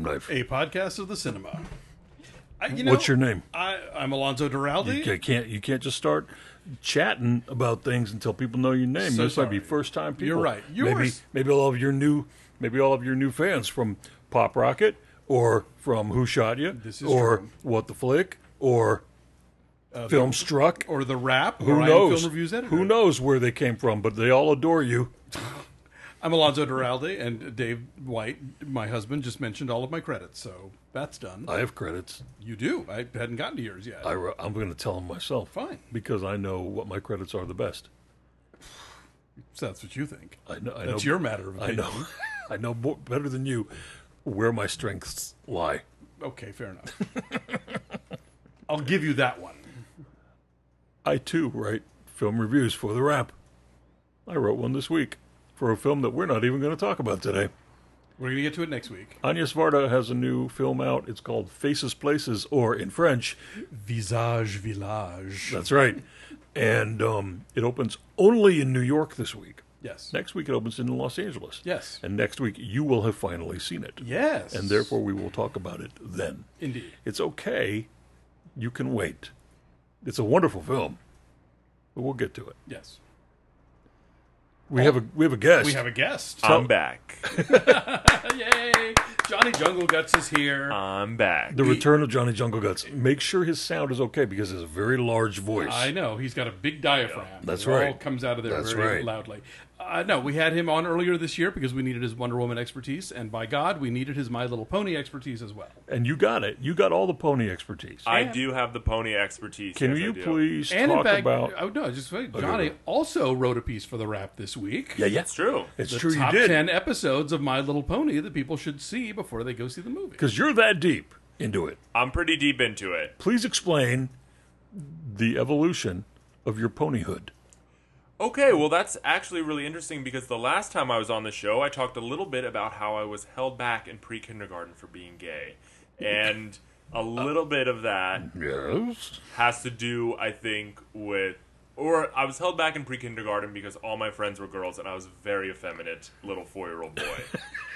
Knife. A podcast of the cinema. What's your name? I'm Alonzo Duralde. You can't just start chatting about things until people know your name. So This might be sorry. first time people. You're right. Maybe all of your new fans from Pop Rocket or from Who Shot You This is or true. What the Flick or Film Struck. Or The Wrap. Who or I Am knows? Film Reviews Editor. Who knows where they came from, but they all adore you. I'm Alonzo Duralde, and Dave White, my husband, just mentioned all of my credits, so that's done. I have credits. You do. I hadn't gotten to yours yet. I'm going to tell them myself. Fine. Because I know what my credits are the best. So that's what you think. I know. That's your matter of I opinion. know. I know better than you where my strengths lie. Okay, fair enough. I'll give you that one. I, too, write film reviews for The Wrap. I wrote one this week for a film that we're not even going to talk about today. We're going to get to it next week. Anya Svarda has a new film out. It's called Faces Places, or in French, Visage Village. that's right. And it opens only in New York this week. Yes. Next week it opens in Los Angeles. Yes. And next week you will have finally seen it. Yes. And therefore we will talk about it then. Indeed. It's okay. You can wait. It's a wonderful film. But we'll get to it. Yes. We have a guest. We have a guest. I'm back. Yay! Johnny Jungle Guts is here. I'm back. The return of Johnny Jungle Guts. Make sure his sound is okay because he has a very large voice. I know. He's got a big diaphragm. That's It all right. comes out of there That's very right. loudly. No, we had him on earlier this year because we needed his Wonder Woman expertise, and by God, we needed his My Little Pony expertise as well. And you got it. You got all the pony expertise. I do have the pony expertise. Can yes, you I do. please And talk in fact, about... just wait. Johnny also wrote a piece for The Wrap this week. Yeah. It's true. It's The true you top did. 10 episodes of My Little Pony that people should see before they go see the movie. Because you're that deep into it. I'm pretty deep into it. Please explain the evolution of your ponyhood. Okay, well, that's actually really interesting because the last time I was on the show, I talked a little bit about how I was held back in pre-kindergarten for being gay. And a little bit of that Yes. has to do, I think, with... Or I was held back in pre-kindergarten because all my friends were girls and I was a very effeminate little 4-year-old boy.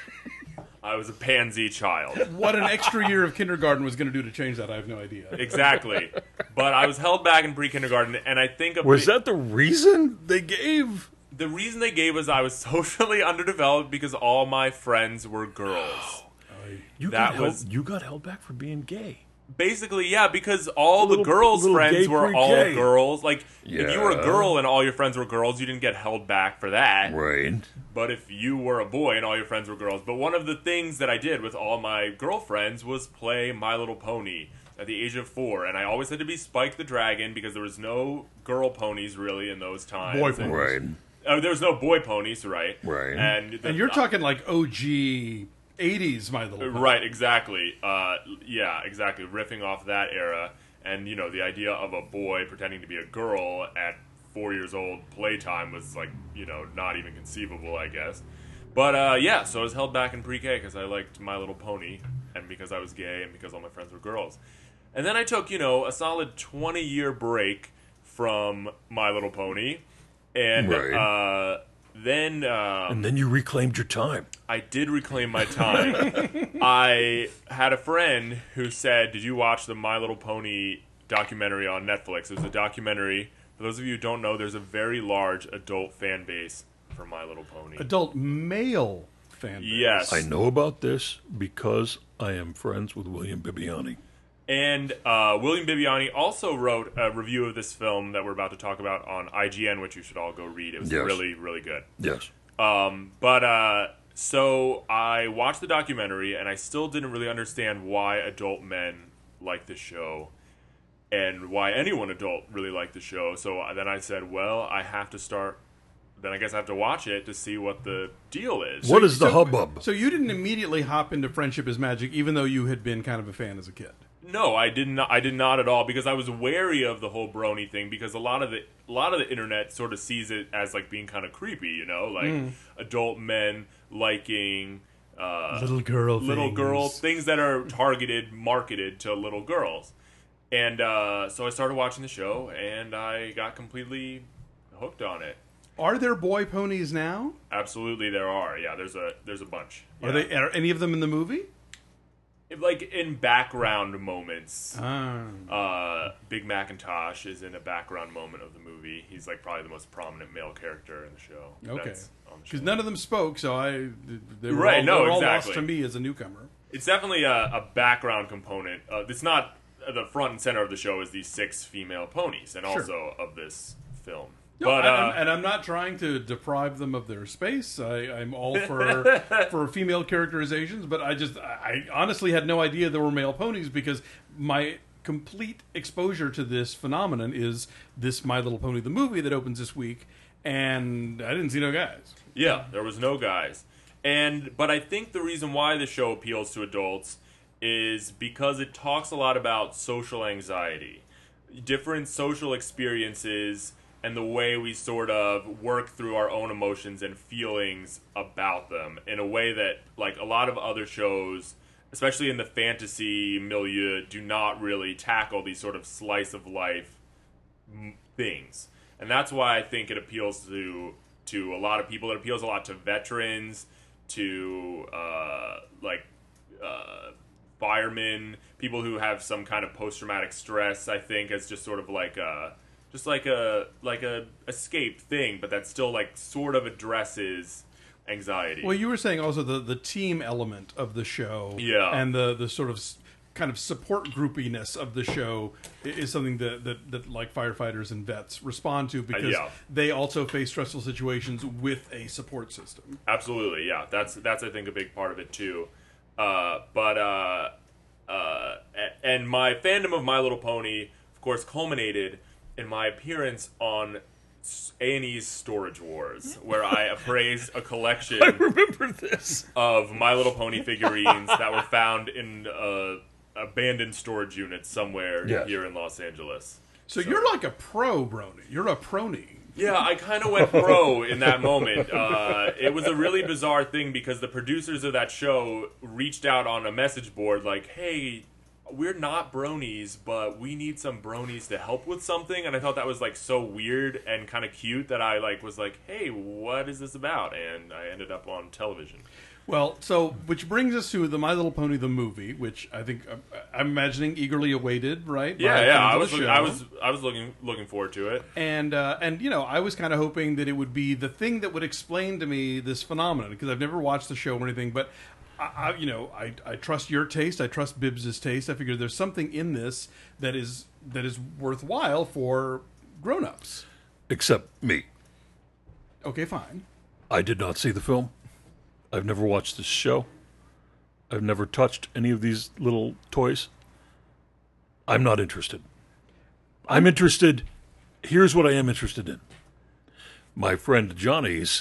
I was a pansy child. What an extra year of kindergarten was going to do to change that, I have no idea. Exactly. But I was held back in pre-kindergarten, and I think... Was that the reason they gave? The reason they gave was I was socially underdeveloped because all my friends were girls. You got held back for being gay. Basically, yeah, because all the Little- girls' little friends gay were all pre-K. girls. Like, if you were a Yeah. girl and all your friends were girls, you didn't get held back for that. Right. But if you were a boy and all your friends were girls... But one of the things that I did with all my girlfriends was play My Little Pony at the age of 4. And I always had to be Spike the Dragon because there was no girl ponies, really, in those times. Boy And- ponies. Right. there was no boy ponies, right? Right. And And you're talking like OG 80s My Little Pony. Right, exactly. Yeah, exactly. Riffing off that era. And, the idea of a boy pretending to be a girl at 4 years old playtime was, like, not even conceivable, I guess. But, yeah, so I was held back in pre-K because I liked My Little Pony and because I was gay and because all my friends were girls. And then I took, a solid 20-year break from My Little Pony. And Right. then... And then you reclaimed your time. I did reclaim my time. I had a friend who said, "Did you watch the My Little Pony documentary on Netflix?" It was a documentary. For those of you who don't know, there's a very large adult fan base for My Little Pony. Adult male fan base. Yes. I know about this because I am friends with William Bibiani. And William Bibiani also wrote a review of this film that we're about to talk about on IGN, which you should all go read. It was Yes. really, really good. Yes. So I watched the documentary, and I still didn't really understand why adult men like this show, and why anyone adult really liked the show. So then I said, well, I have to start. Then I guess I have to watch it to see what the deal is. What is the hubbub? So you didn't immediately hop into Friendship is Magic, even though you had been kind of a fan as a kid. No, I did not. I did not at all because I was wary of the whole brony thing because a lot of the internet sort of sees it as like being kind of creepy, like adult men liking Little girl things that are marketed to little girls, and so I started watching the show and I got completely hooked on it. Are there boy ponies now? Absolutely, there are. Yeah, there's a bunch. Are any of them in the movie? like in background moments. Ah. Big Macintosh is in a background moment of the movie. He's like probably the most prominent male character in the show. Okay. That's on the show. Because none of them spoke, so they were Right, all, no, they were all exactly. lost to me as a newcomer. It's definitely a background component. It's not the front and center of the show is these 6 female ponies, and Sure. also of this film. No, But I'm not trying to deprive them of their space. I'm all for female characterizations, but I honestly had no idea there were male ponies because my complete exposure to this phenomenon is this My Little Pony the movie that opens this week, and I didn't see no guys. yeah, there was no guys. But I think the reason why the show appeals to adults is because it talks a lot about social anxiety, different social experiences, and the way we sort of work through our own emotions and feelings about them in a way that, like, a lot of other shows, especially in the fantasy milieu, do not really tackle these sort of slice of life things. And that's why I think it appeals to a lot of people. It appeals a lot to veterans, to firemen, people who have some kind of post-traumatic stress, I think, as just sort of like a escape thing, but that still like sort of addresses anxiety. Well, you were saying also the team element of the show, Yeah. and the sort of kind of support groupiness of the show is something that like firefighters and vets respond to because yeah. they also face stressful situations with a support system. Absolutely, yeah. That's I think a big part of it too. And my fandom of My Little Pony, of course, culminated in my appearance on A&E's Storage Wars, where I appraised a collection I remember this. of My Little Pony figurines that were found in abandoned storage units somewhere Yes. here in Los Angeles. So you're like a pro, Brony. You're a prony. Yeah, I kind of went pro in that moment. It was a really bizarre thing because the producers of that show reached out on a message board like, hey, we're not bronies, but we need some bronies to help with something. And I thought that was like so weird and kind of cute that I like was like, hey, what is this about? And I ended up on television. Well, so which brings us to the My Little Pony the movie, which I think I'm imagining eagerly awaited, right? Yeah, by yeah, fans of the I was show. looking forward to it. And you know, I was kind of hoping that it would be the thing that would explain to me this phenomenon because I've never watched the show or anything, but I trust your taste, I trust Bibbs's taste. I figure there's something in this that is worthwhile for grown-ups. Except me. Okay, fine. I did not see the film. I've never watched this show. I've never touched any of these little toys. I'm not interested. I'm interested. Here's what I am interested in. My friend Johnny's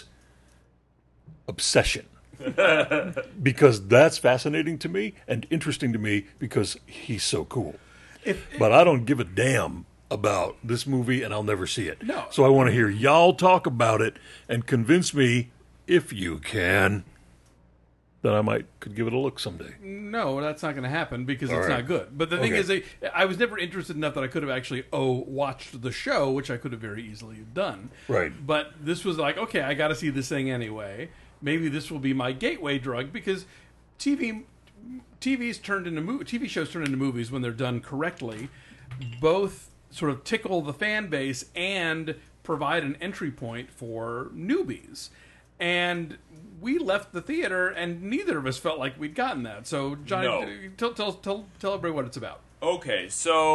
obsession. Because that's fascinating to me and interesting to me because he's so cool. But I don't give a damn about this movie and I'll never see it. No. So I want to hear y'all talk about it and convince me, if you can, that I could give it a look someday. No, that's not going to happen because it's right. not good. But the thing Okay. is, I was never interested enough that I could have actually watched the show, which I could have very easily done. Right. But this was like, okay, I got to see this thing anyway. Maybe this will be my gateway drug because TV shows turned into movies when they're done correctly. Both sort of tickle the fan base and provide an entry point for newbies. And we left the theater, and neither of us felt like we'd gotten that. So, Johnny, tell everybody what it's about. Okay,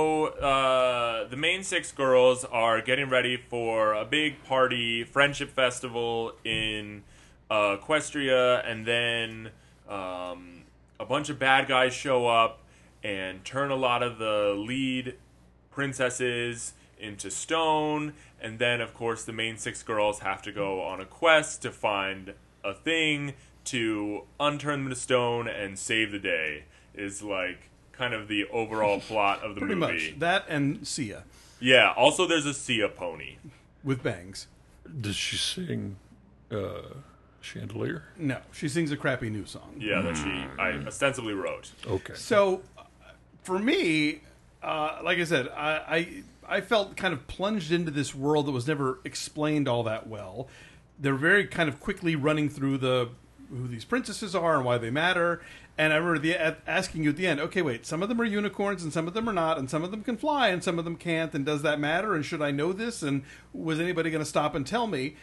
so the main 6 girls are getting ready for a big party, friendship festival in Equestria, and then a bunch of bad guys show up and turn a lot of the lead princesses into stone, and then of course the main 6 girls have to go on a quest to find a thing to unturn them to stone and save the day, is like kind of the overall plot of the Pretty movie. much. That and Sia Yeah, also there's a Sia pony. with bangs. Does she sing Chandelier? No, she sings a crappy new song. Yeah, that I ostensibly wrote. Okay. So, for me, like I said, I felt kind of plunged into this world that was never explained all that well. They're very kind of quickly running through the who these princesses are and why they matter. And I remember asking you at the end, okay, wait, some of them are unicorns and some of them are not, and some of them can fly and some of them can't, and does that matter? And should I know this? And was anybody going to stop and tell me?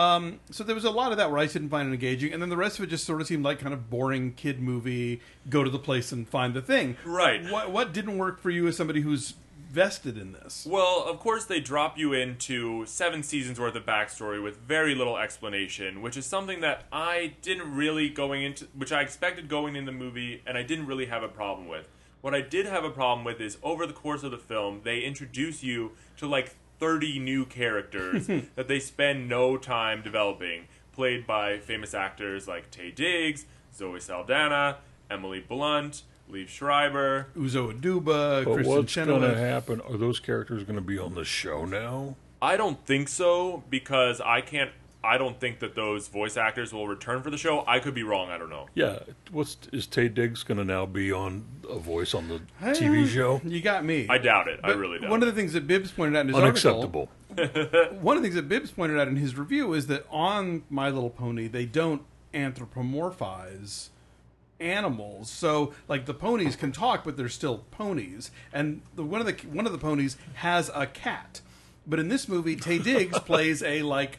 So there was a lot of that where I didn't find it engaging, and then the rest of it just sort of seemed like kind of boring kid movie, go to the place and find the thing. Right. What didn't work for you as somebody who's vested in this? Well, of course they drop you into 7 seasons worth of backstory with very little explanation, which is something that I didn't really which I expected going in the movie, and I didn't really have a problem with. What I did have a problem with is over the course of the film, they introduce you to like 30 new characters that they spend no time developing, played by famous actors like Taye Diggs, Zoe Saldana, Emily Blunt, Liev Schreiber, Uzo Aduba, But Kristen what's going to Chenoweth. happen? Are those characters going to be on the show now? I don't think so, because I don't think that those voice actors will return for the show. I could be wrong, I don't know. Yeah. Is Taye Diggs going to now be on a voice on the TV show? You got me. I doubt it. I But really doubt one it. of the things that Bibbs pointed out in his Unacceptable. article, one of the things that Bibbs pointed out in his review is that on My Little Pony, they don't anthropomorphize animals. So, like, the ponies can talk, but they're still ponies. And one of the ponies has a cat. But in this movie, Taye Diggs plays a like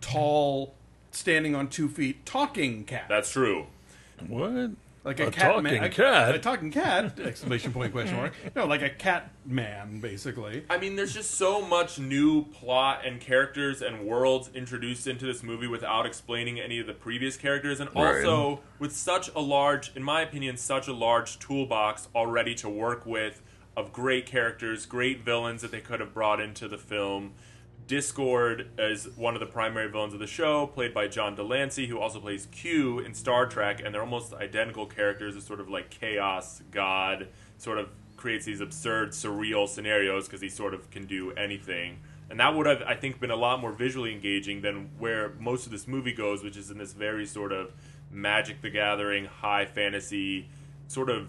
tall, standing on 2 feet, talking cat. That's true. What? Like a cat talking man, cat? a talking cat! Exclamation point! Question mark! No, like a cat man, basically. I mean, there's just so much new plot and characters and worlds introduced into this movie without explaining any of the previous characters, and also with such a large, in my opinion, such a large toolbox already to work with of great characters, great villains that they could have brought into the film. Discord is one of the primary villains of the show, played by John Delancey, who also plays Q in Star Trek, and they're almost identical characters as sort of like chaos god, sort of creates these absurd, surreal scenarios because he sort of can do anything. And that would have, I think, been a lot more visually engaging than where most of this movie goes, which is in this very sort of Magic the Gathering, high fantasy, sort of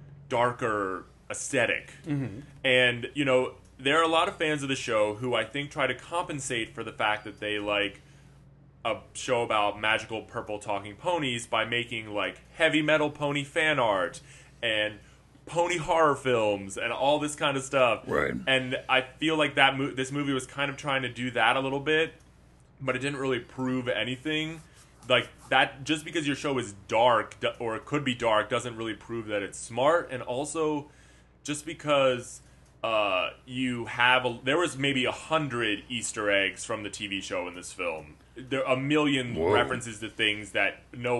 darker aesthetic. Mm-hmm. And, you know, there are a lot of fans of the show who I think try to compensate for the fact that they like a show about magical purple talking ponies by making like heavy metal pony fan art and pony horror films and all this kind of stuff. Right. And I feel like this movie was kind of trying to do that a little bit, but it didn't really prove anything. Like that, just because your show is dark or it could be dark doesn't really prove that it's smart. And also, just because there was maybe 100 Easter eggs from the TV show in this film. There are a million references to things that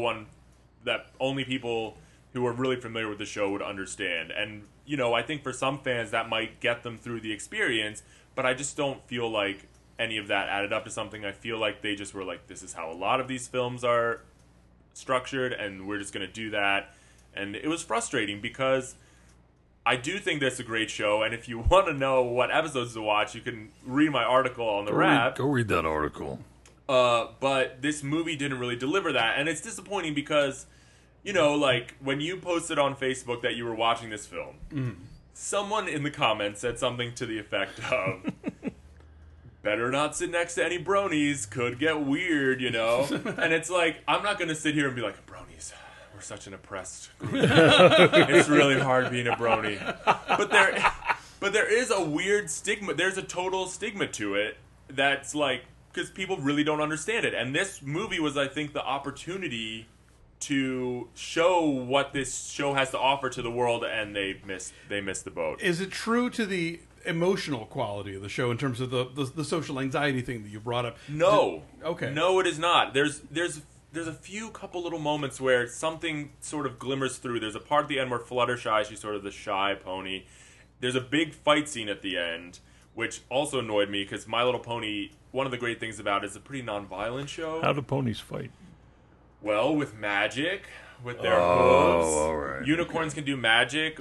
only people who are really familiar with the show would understand. And, you know, I think for some fans that might get them through the experience, but I just don't feel like any of that added up to something. I feel like they just were like, this is how a lot of these films are structured, and we're just going to do that. And it was frustrating because I do think that's a great show, and if you want to know what episodes to watch, you can read my article on the Wrap. Go read that article. But this movie didn't really deliver that, and it's disappointing because, you know, like, when you posted on Facebook that you were watching this film, someone in the comments said something to the effect of, better not sit next to any bronies, could get weird, you know? And it's like, I'm not going to sit here and be like, bronies, we're such an oppressed group. It's really hard being a brony. But there is a weird stigma. There's a total stigma to it that's like, because people really don't understand it. And this movie was, I think, the opportunity to show what this show has to offer to the world, and they missed the boat. Is it true to the emotional quality of the show in terms of the social anxiety thing that you brought up? No. Okay. No, it is not. There's a few couple little moments where something sort of glimmers through. There's a part at the end where Fluttershy, she's sort of the shy pony. There's a big fight scene at the end, which also annoyed me because My Little Pony, one of the great things about it is a pretty non-violent show. How do ponies fight? Well, with magic, with their hooves. All right. Unicorns can do magic.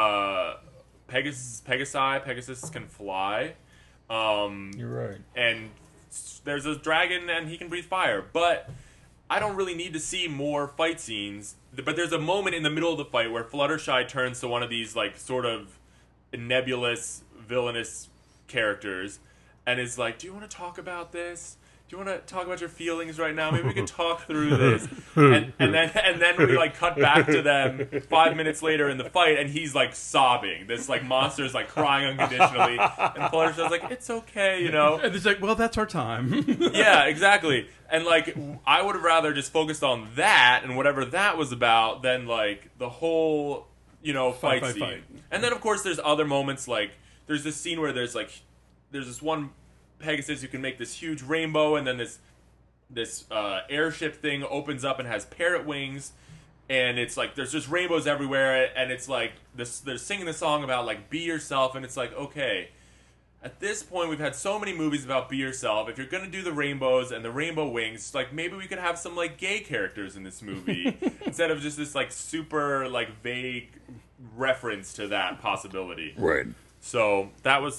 Pegasus can fly. You're right. And there's a dragon, and he can breathe fire. But I don't really need to see more fight scenes. But there's a moment in the middle of the fight where Fluttershy turns to one of these, like, sort of nebulous, villainous characters and is like, do you want to talk about this? do you want to talk about your feelings right now? Maybe we can talk through this. And then we like cut back to them 5 minutes later in the fight, and he's like sobbing. This like monster's like crying unconditionally, and Fluttershy's like, it's okay, you know. And it's like, well, that's our time. Yeah, exactly. And like, I would have rather just focused on that and whatever that was about than like the whole, you know, fight scene. And then of course there's other moments, like there's this scene where there's this one Pegasus who can make this huge rainbow, and then this airship thing opens up and has parrot wings, and it's like there's just rainbows everywhere, and it's like they're singing the song about like be yourself, and it's like, okay, at this point we've had so many movies about be yourself. If you're gonna do the rainbows and the rainbow wings, like maybe we could have some like gay characters in this movie instead of just this like super like vague reference to that possibility. Right. So that was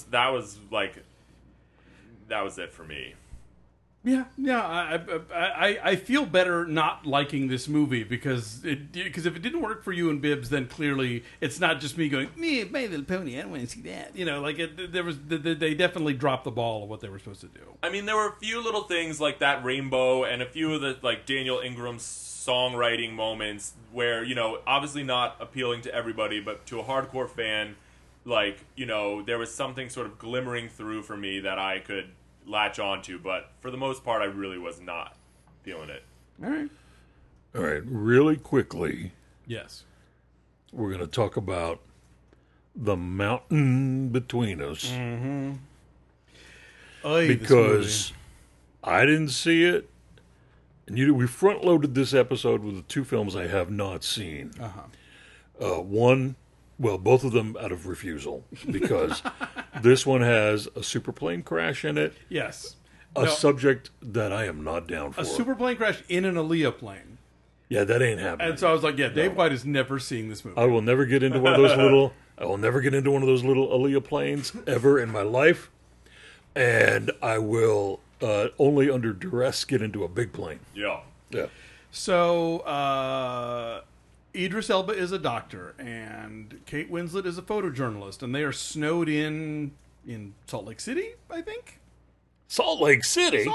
it for me. Yeah. I feel better not liking this movie because if it didn't work for you and Bibbs, then clearly it's not just me going, me, My Little Pony, I don't want to see that. You know, like they definitely dropped the ball of what they were supposed to do. I mean, there were a few little things like that rainbow and a few of the like Daniel Ingram's songwriting moments where, you know, obviously not appealing to everybody, but to a hardcore fan, like, you know, there was something sort of glimmering through for me that I could latch onto, but for the most part I really was not feeling it. All right, really quickly, yes, we're going to talk about The Mountain Between Us. Because I didn't see it, and we front-loaded this episode with the two films I have not seen. One, well, both of them out of refusal, because this one has a super plane crash in it. Yes. A subject that I am not down for. A super plane crash in an Aaliyah plane. Yeah, that ain't happening. And so I was like, yeah, Dave White has never seen this movie. I will never get into one of those little Aaliyah planes ever in my life. And I will only under duress get into a big plane. Yeah. So, Idris Elba is a doctor, and Kate Winslet is a photojournalist, and they are snowed in Salt Lake City, I think? Salt Lake City?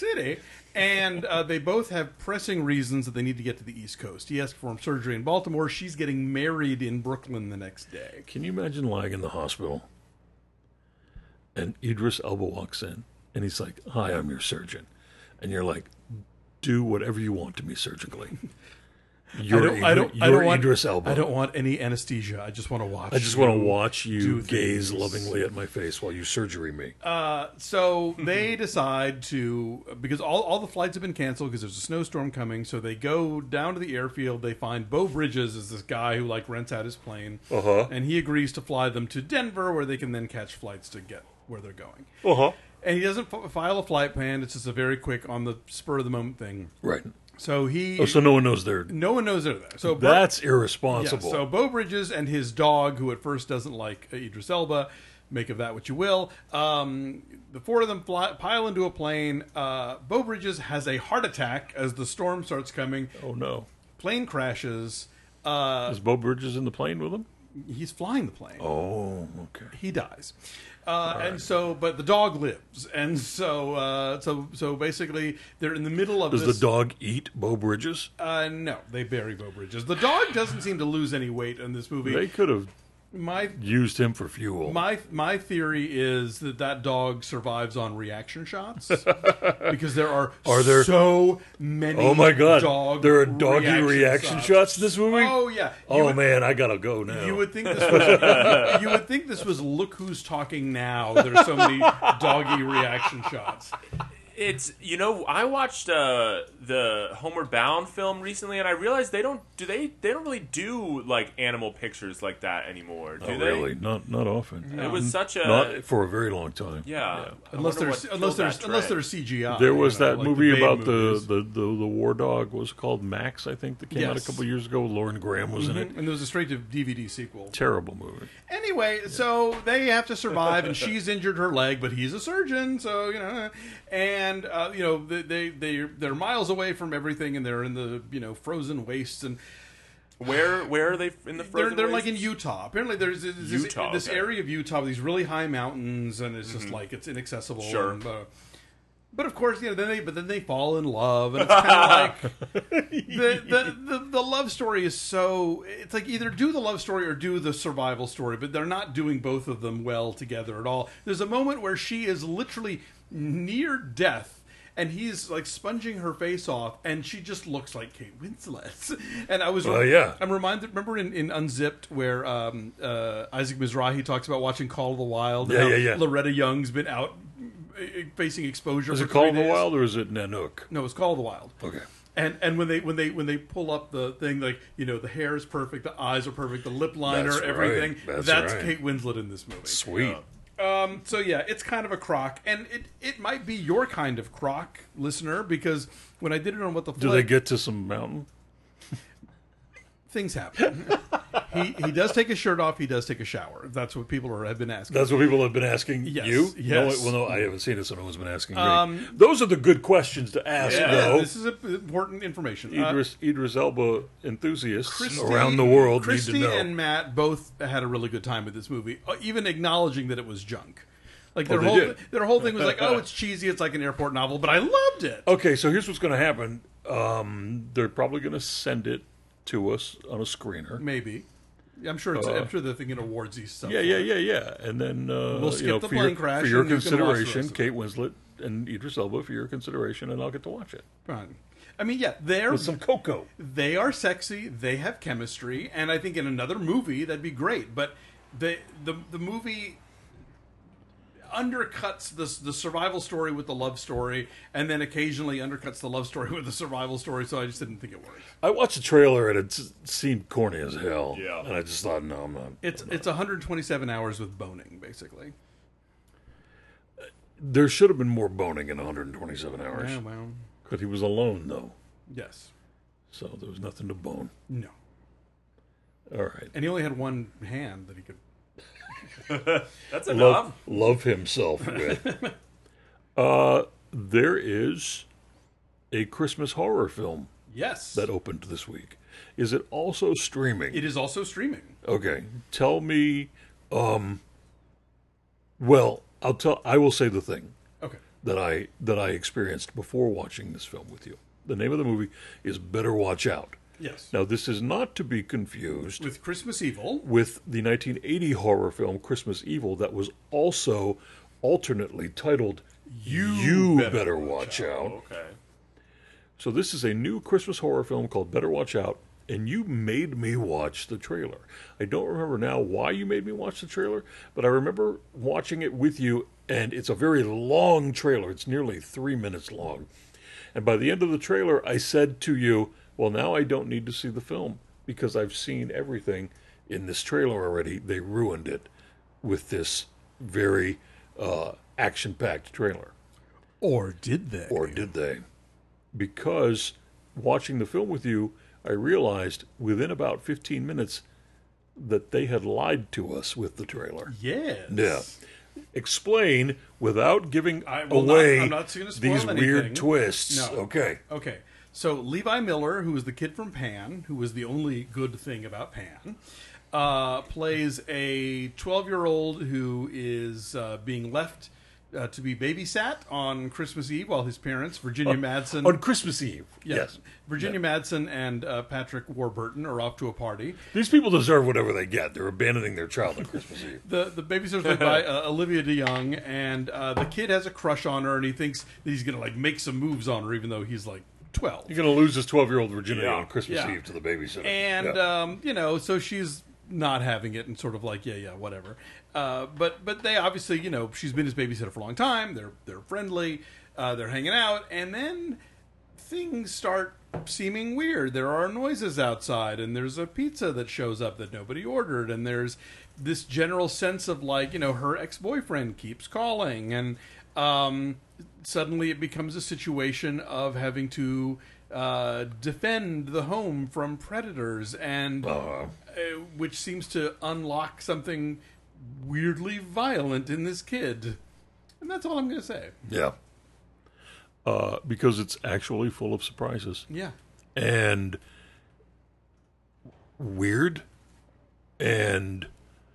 And they both have pressing reasons that they need to get to the East Coast. He has to perform surgery in Baltimore. She's getting married in Brooklyn the next day. Can you imagine lying in the hospital, and Idris Elba walks in, and he's like, hi, I'm your surgeon. And you're like, do whatever you want to me surgically. I don't want Idris Elba. I don't want any anesthesia. I just want to watch. I just want to watch you gaze lovingly at my face while you surgery me. So they decide to, because all the flights have been canceled because there's a snowstorm coming. So they go down to the airfield. They find Beau Bridges is this guy who like rents out his plane, and he agrees to fly them to Denver, where they can then catch flights to get where they're going. And he doesn't file a flight plan. It's just a very quick, on the spur of the moment thing. Right. So so no one knows they're... No one knows they're there. So that's irresponsible. Yeah, so Beau Bridges and his dog, who at first doesn't like Idris Elba, make of that what you will. The four of them pile into a plane. Beau Bridges has a heart attack as the storm starts coming. Oh, no. Plane crashes. Is Beau Bridges in the plane with him? He's flying the plane. Oh, okay. He dies. And so, but the dog lives, and so basically, they're in the middle of. Does the dog eat Beau Bridges? No, they bury Beau Bridges. The dog doesn't seem to lose any weight in this movie. They could have used him for fuel. My theory is that dog survives on reaction shots because there are so many. Oh my god! There are doggy reaction shots in this movie. Oh yeah. Man, I gotta go now. You would think this was Look Who's Talking Now. There's so many doggy reaction shots. It's, you know, I watched the Homeward Bound film recently, and I realized they don't really do like animal pictures like that anymore. Do they? Really? Not often. It was such a not for a very long time. Yeah. Unless there's CGI. There was that like movie about the war dog. Was called Max, I think, that came out a couple years ago. Lauren Graham was in it, and there was a straight to DVD sequel. Terrible movie. Anyway, so they have to survive, and she's injured her leg, but he's a surgeon, so and they're miles away from everything, and they're in the frozen wastes. And where are they in the frozen? They're wastes? like in Utah. Apparently, there's this area of Utah with these really high mountains, and it's just like it's inaccessible. Sure. And, But of course, then they fall in love, and it's kind of like the love story is so. It's like either do the love story or do the survival story, but they're not doing both of them well together at all. There's a moment where she is literally near death, and he's like sponging her face off, and she just looks like Kate Winslet. And I was, I'm reminded. Remember in Unzipped where Isaac Mizrahi talks about watching Call of the Wild. And Loretta Young's been out facing exposure. Is for it Call of the days. Wild or is it Nanook? No, it's Call of the Wild. Okay. And when they pull up the thing, like, the hair is perfect, the eyes are perfect, the lip liner, That's everything. right. That's right. Kate Winslet in this movie. Sweet. So yeah, it's kind of a crock, and it might be your kind of crock, listener, because when I did it on What the Flick, Do they get to some mountain? things happen. He does take his shirt off. He does take a shower. That's what people have been asking. That's what people have been asking Yes, you? yes. No, I haven't seen it, so no one's been asking me. Those are the good questions to ask, though. This is important information. Idris Elba enthusiasts around the world Christy need to know. and Matt both had a really good time with this movie, even acknowledging that it was junk. Like their whole thing was like, oh, it's cheesy, it's like an airport novel, but I loved it. Okay, so here's what's going to happen. They're probably going to send it to us on a screener. Maybe. I'm sure I'm sure they're thinking awardsy stuff. Yeah. And then we'll skip the plane crash for your and you can watch the consideration, rest of Kate Winslet and Idris Elba for your consideration, and I'll get to watch it Right. I mean, yeah, they're with some cocoa. They are sexy. They have chemistry, and I think in another movie that'd be great. But the movie undercuts the survival story with the love story, and then occasionally undercuts the love story with the survival story. So I just didn't think it worked. I watched the trailer and it seemed corny as hell. Yeah. And I just thought, no, I'm not. It's 127 hours with boning, basically. There should have been more boning in 127 hours. Yeah, well, Because he was alone, though. yes, So there was nothing to bone. no, All right. and he only had one hand that he could. That's enough. Love himself with. There is a Christmas horror film Yes, that opened this week. Is it also streaming? it is also streaming. Okay. Tell me. Well, I will say the thing Okay, that I experienced before watching this film with you. The name of the movie is Better Watch Out. yes, Now, this is not to be confused with Christmas Evil. with the 1980 horror film Christmas Evil that was also alternately titled You Better Watch Out. Okay. So this is a new Christmas horror film called Better Watch Out, and you made me watch the trailer. I don't remember now why you made me watch the trailer, but I remember watching it with you, and it's a very long trailer. It's nearly 3 minutes long. And by the end of the trailer, I said to you, well, now I don't need to see the film because I've seen everything in this trailer already. They ruined it with this very action-packed trailer. Or did they? Or did they? Because watching the film with you, I realized within about 15 minutes that they had lied to us with the trailer. Yes. Yeah. Explain without giving I will away I'm not going to spoil these anything. weird twists. No. Okay. Okay. So Levi Miller, who is the kid from Pan, who was the only good thing about Pan, plays a 12-year-old who is being left to be babysat on Christmas Eve while his parents, Virginia Madsen... On Christmas Eve. Yes. Virginia Madsen and Patrick Warburton are off to a party. These people deserve whatever they get. They're abandoning their child on Christmas Eve. The babysitter's played by Olivia DeYoung, and the kid has a crush on her, and he thinks that he's going to like make some moves on her, even though he's like 12. You're going to lose his 12-year-old virginity Yeah. on Christmas Yeah. Eve to the babysitter. And so she's not having it and sort of like whatever. But they obviously she's been his babysitter for a long time. They're friendly. They're hanging out, and then things start seeming weird. There are noises outside, and there's a pizza that shows up that nobody ordered, and there's this general sense of like her ex-boyfriend keeps calling, and suddenly it becomes a situation of having to defend the home from predators, and which seems to unlock something weirdly violent in this kid. And that's all I'm going to say. Yeah. Because it's actually full of surprises. Yeah. And weird and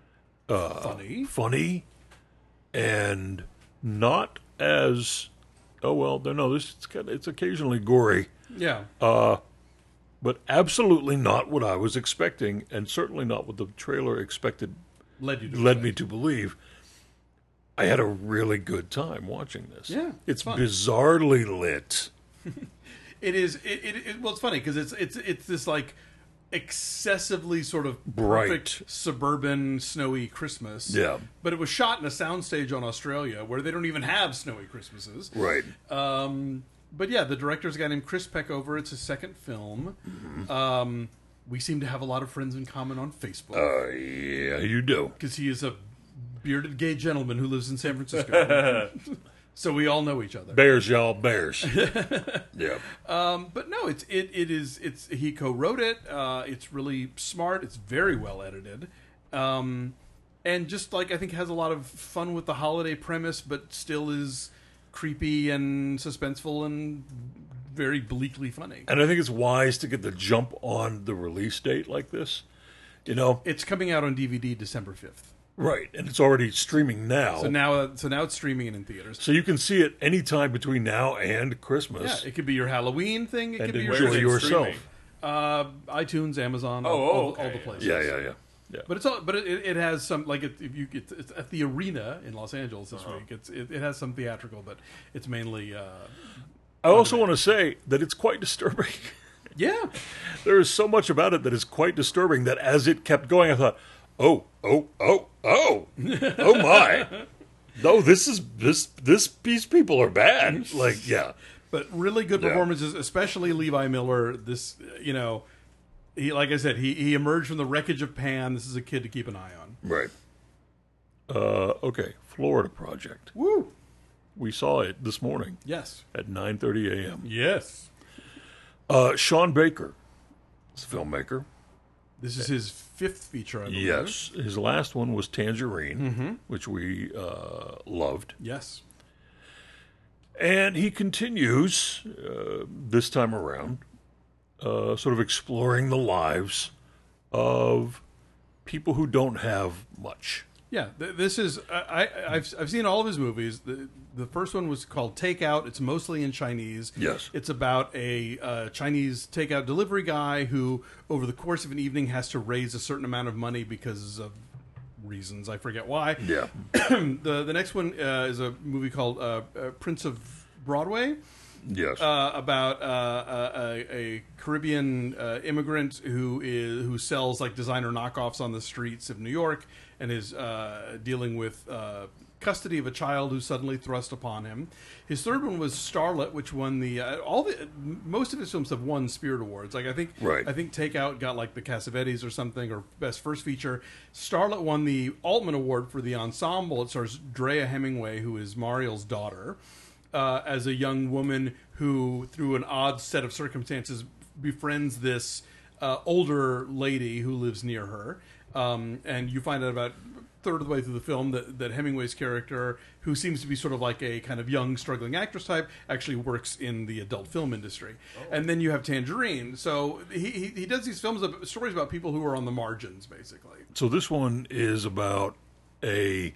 Funny. and not as oh well, no, it's occasionally gory, Yeah. but absolutely not what I was expecting, and certainly not what the trailer Led you to led me to believe. I had a really good time watching this. Yeah, it's fun. bizarrely lit. It is. Well, it's funny because it's this like excessively sort of Bright. perfect suburban snowy Christmas. Yeah. But it was shot in a soundstage on Australia where they don't even have snowy Christmases. Right. But yeah, the director's a guy named Chris Peckover. It's his second film. We seem to have a lot of friends in common on Facebook Yeah, you do. because he is a bearded gay gentleman who lives in San Francisco. So we all know each other. Bears, y'all, bears. Yeah. But no, it's he co-wrote it. It's really smart. It's very well edited, and just like I think has a lot of fun with the holiday premise, but still is creepy and suspenseful and very bleakly funny. And I think it's wise to get the jump on the release date like this. You know, It's coming out on DVD December 5th. right? And it's already streaming now, So now it's streaming and in theaters. so you can see it anytime between now and Christmas. Yeah, it could be your Halloween thing. It And could be enjoy your yourself. iTunes, Amazon, Oh, all the okay. places. Yeah. But it's all. But it has some like it's at the Arena in Los Angeles this week. It has some theatrical, but it's mainly. I also want to say that it's quite disturbing. Yeah, There is so much about it that is quite disturbing that as it kept going, I thought, oh my. No, these people are bad. Like, yeah. but really good Yeah. performances, especially Levi Miller. This he like I said, he emerged from the wreckage of Pan. This is a kid to keep an eye on. Right. Okay, Florida Project. Woo! We saw it this morning Yes. at 9:30 a.m. Yes. Sean Baker is the filmmaker. This is his fifth feature, I believe. Yes, his last one was Tangerine, which we loved. Yes. And he continues, this time around, sort of exploring the lives of people who don't have much. Yeah, this is I've seen all of his movies. The first one was called Takeout. It's mostly in Chinese. Yes. It's about a Chinese takeout delivery guy who, over the course of an evening, has to raise a certain amount of money because of reasons I forget why. Yeah. The next one is a movie called Prince of Broadway. Yes. About a Caribbean immigrant who sells like designer knockoffs on the streets of New York and is dealing with custody of a child who's suddenly thrust upon him. His third one was Starlet, which won most of his films have won Spirit Awards. Like I think Takeout got like the Cassavetes or something, or Best First Feature. Starlet won the Altman Award for the ensemble. It stars Drea Hemingway, who is Mariel's daughter. As a young woman who, through an odd set of circumstances, befriends this older lady who lives near her. And you find out about a third of the way through the film that Hemingway's character, who seems to be sort of like a kind of young, struggling actress type, actually works in the adult film industry. Oh. And then you have Tangerine. So he does these stories about people who are on the margins, basically. So this one is about a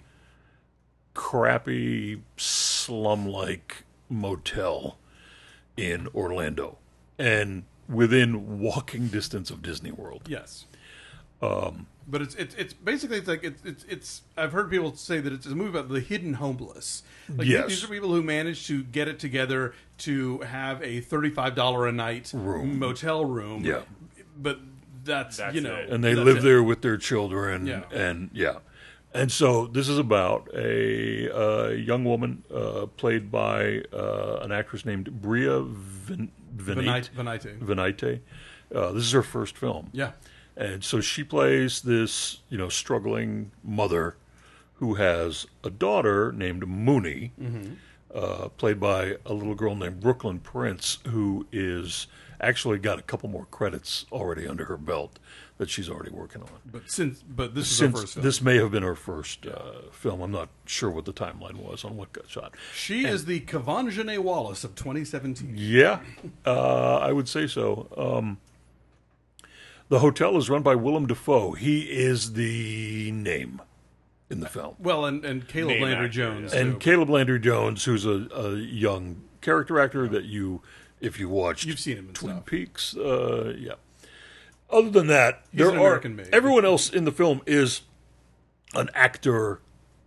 crappy slum-like motel in Orlando and within walking distance of Disney World. Yes. But it's basically it's I've heard people say that it's a movie about the hidden homeless. Like, yes. These are people who manage to get it together to have a $35 a night motel room. Yeah. But that's you know, it. And they live there with their children. Yeah. And yeah. And so this is about a young woman played by an actress named Bria Venite. This is her first film. Yeah. And so she plays this, struggling mother who has a daughter named Mooney, played by a little girl named Brooklyn Prince, who is actually got a couple more credits already under her belt that she's already working on. But this is her first film. This may have been her first film. I'm not sure what the timeline was on what got shot. She is the Kavanjane Wallace of 2017. Yeah, I would say so. The hotel is run by Willem Dafoe. He is the name in the film. Well, and Caleb Main Landry actor, Jones. yeah. And too. Caleb Landry Jones, who's a young character actor that if you watched You've seen him in Twin stuff. Peaks, yeah. Other than that, He's an American-made. everyone else in the film is an actor.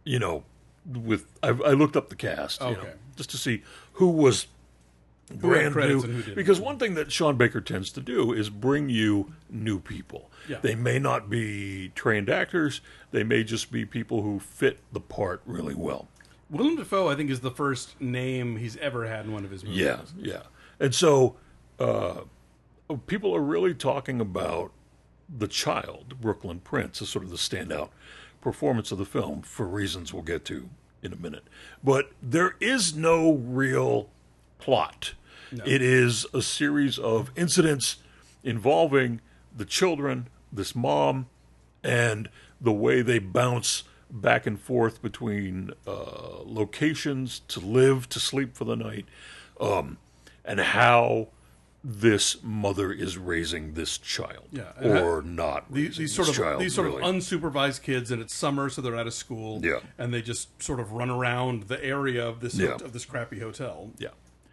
I looked up the cast, Okay. just to see who was had brand credits new. and who didn't. Because one thing that Sean Baker tends to do is bring you new people. Yeah. They may not be trained actors; they may just be people who fit the part really well. Willem Dafoe, I think, is the first name he's ever had in one of his movies. Yeah, yeah. And so people are really talking about the child, Brooklyn Prince, as sort of the standout performance of the film for reasons we'll get to in a minute. But there is no real plot. No. It is a series of incidents involving the children, this mom, and the way they bounce back and forth between locations to live, to sleep for the night, and how this mother is raising this child, Yeah, or not raising These sort of really. unsupervised kids, and it's summer, so they're out of school. Yeah. And they just sort of run around the area of this Yeah. of this crappy hotel. Yeah.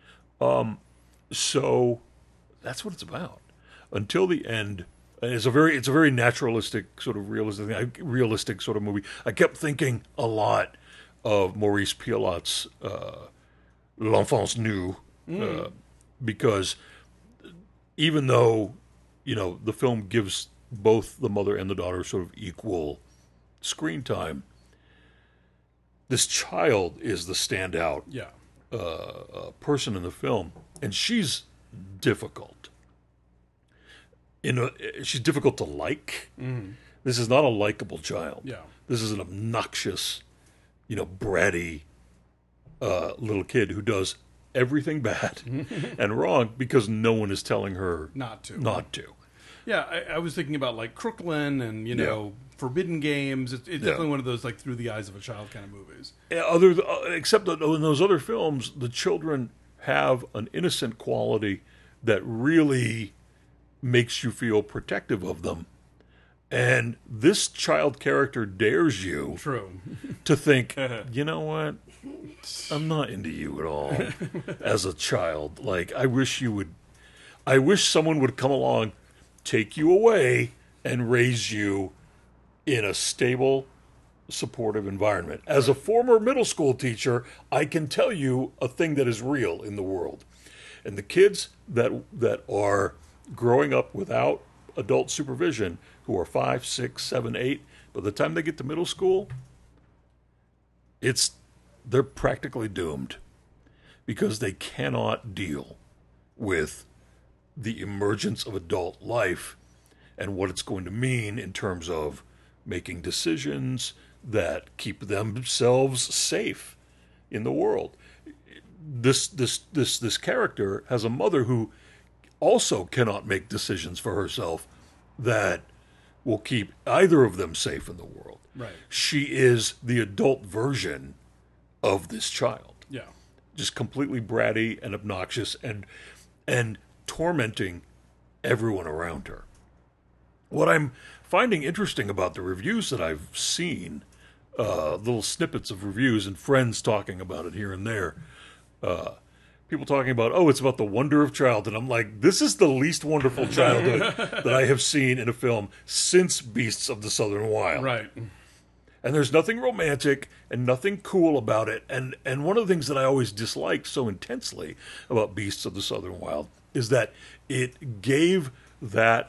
So that's what it's about. Until the end, and it's a very naturalistic sort of realistic sort of movie. I kept thinking a lot of Maurice Pialat's L'Enfance Nue, because even though the film gives both the mother and the daughter sort of equal screen time, this child is the standout Yeah. person in the film, and she's difficult. She's difficult to like. This is not a likable child. Yeah. This is an obnoxious, bratty little kid who does everything bad and wrong because no one is telling her Not to. Not to. Yeah, I was thinking about like Crooklyn and Forbidden Games. It's definitely one of those like through the eyes of a child kind of movies. Except that in those other films, the children have an innocent quality that really makes you feel protective of them. And this child character dares you True. to think, you know what? I'm not into you at all as a child. Like, I wish someone would come along, take you away, and raise you in a stable, supportive environment. As a former middle school teacher, I can tell you a thing that is real in the world. And the kids that are growing up without adult supervision, who are 5, 6, 7, 8, by the time they get to middle school, they're practically doomed because they cannot deal with the emergence of adult life and what it's going to mean in terms of making decisions that keep themselves safe in the world. This character has a mother who also cannot make decisions for herself that will keep either of them safe in the world. Right. She is the adult version of this child. Yeah. Just completely bratty and obnoxious and tormenting everyone around her. What I'm finding interesting about the reviews that I've seen, little snippets of reviews and friends talking about it here and there, people talking about, it's about the wonder of childhood. I'm like, this is the least wonderful childhood that I have seen in a film since Beasts of the Southern Wild. Right. And there's nothing romantic and nothing cool about it. And one of the things that I always disliked so intensely about Beasts of the Southern Wild is that it gave that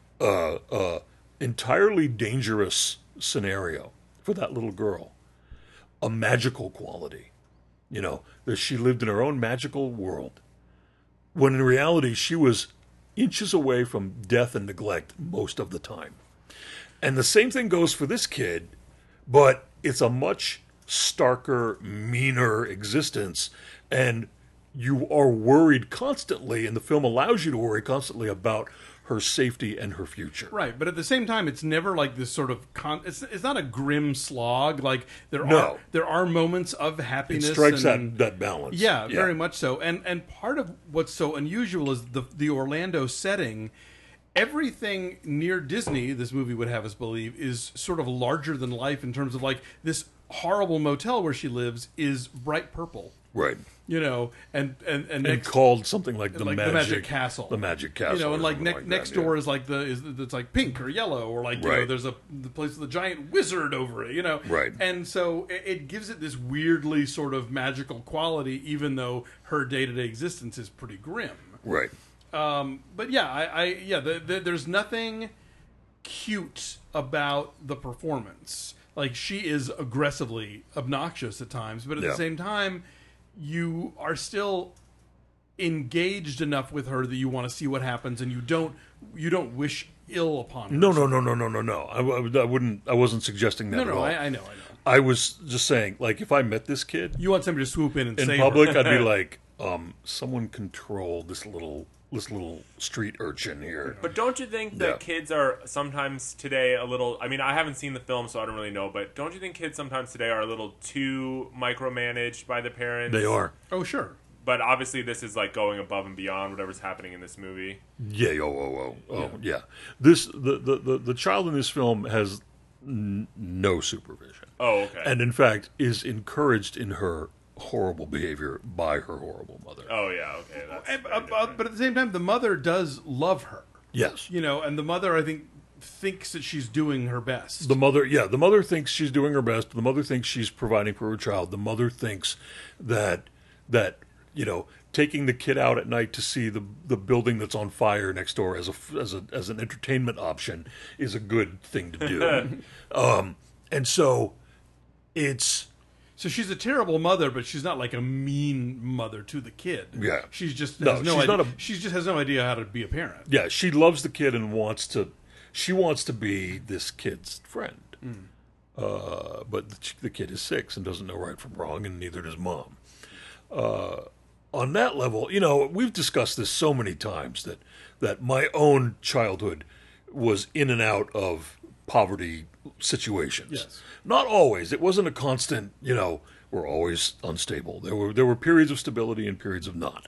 entirely dangerous scenario for that little girl a magical quality. That she lived in her own magical world. When in reality, she was inches away from death and neglect most of the time. And the same thing goes for this kid, but it's a much starker, meaner existence. And you are worried constantly, and the film allows you to worry constantly about her safety and her future. Right, but at the same time, it's never like this sort of it's not a grim slog. Like there are moments of happiness. It strikes that balance. Yeah, very much so. And part of what's so unusual is the Orlando setting. Everything near Disney, this movie would have us believe, is sort of larger than life in terms of like this horrible motel where she lives is bright purple. Right. And And next, called something like the like magic, the Magic Castle. The Magic Castle. And like or something next that, door is like it's like pink or yellow, or like Right. there's the place with the giant wizard over it. Right. And so it gives it this weirdly sort of magical quality, even though her day-to-day existence is pretty grim. Right. But yeah, there's nothing cute about the performance. Like, she is aggressively obnoxious at times, but at the same time, you are still engaged enough with her that you want to see what happens, and you don't wish ill upon her. No. I wasn't suggesting that at all. I know. I was just saying, like, if I met this kid You want somebody to swoop in and in save public, her. I'd be like, someone control this little street urchin here. But don't you think that kids are sometimes today a little... I mean, I haven't seen the film, so I don't really know, but don't you think kids sometimes today are a little too micromanaged by the parents? They are. Oh, sure. But obviously this is like going above and beyond whatever's happening in this movie. Yeah. Yeah. This the child in this film has no supervision. Oh, okay. And in fact is encouraged in her horrible behavior by her horrible mother. Oh, yeah, okay. That's very But at the same time, the mother does love her. Yes. And the mother, I think, thinks that she's doing her best. The mother thinks she's doing her best. The mother thinks she's providing for her child. The mother thinks that taking the kid out at night to see the building that's on fire next door as an entertainment option is a good thing to do. And so it's... So she's a terrible mother, but she's not like a mean mother to the kid. Yeah. She's just No, has no she's idea. not She just has no idea how to be a parent. Yeah, she loves the kid and wants to be this kid's friend. But the kid is 6 and doesn't know right from wrong, and neither does mom. On that level, we've discussed this so many times that my own childhood was in and out of poverty situations. Yes. Not always. It wasn't a constant, we're always unstable. There were periods of stability and periods of not.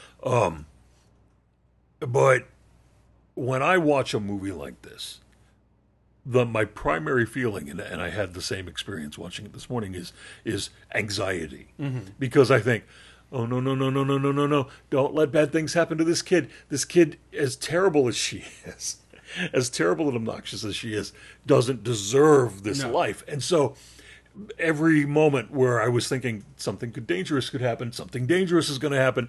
But when I watch a movie like this, my primary feeling, and I had the same experience watching it this morning, is anxiety. Mm-hmm. Because I think, oh, no. Don't let bad things happen to this kid. This kid, as terrible as she is, as terrible and obnoxious as she is, doesn't deserve this life. And so every moment where I was thinking something dangerous could happen, something dangerous is going to happen,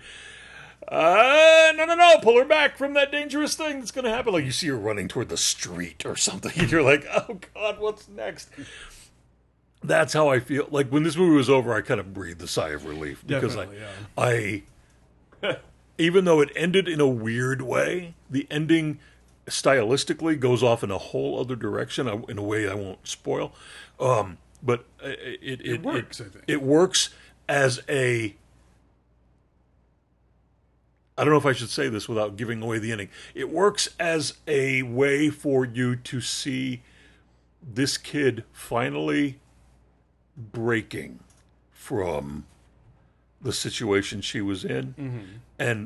no, pull her back from that dangerous thing that's going to happen. Like you see her running toward the street or something, and you're like, oh God, what's next? That's how I feel. Like when this movie was over, I kind of breathed a sigh of relief because I even though it ended in a weird way, the ending stylistically goes off in a whole other direction in a way I won't spoil. But it works. I think it works as a... I don't know if I should say this without giving away the ending. It works as a way for you to see this kid finally breaking from the situation she was in,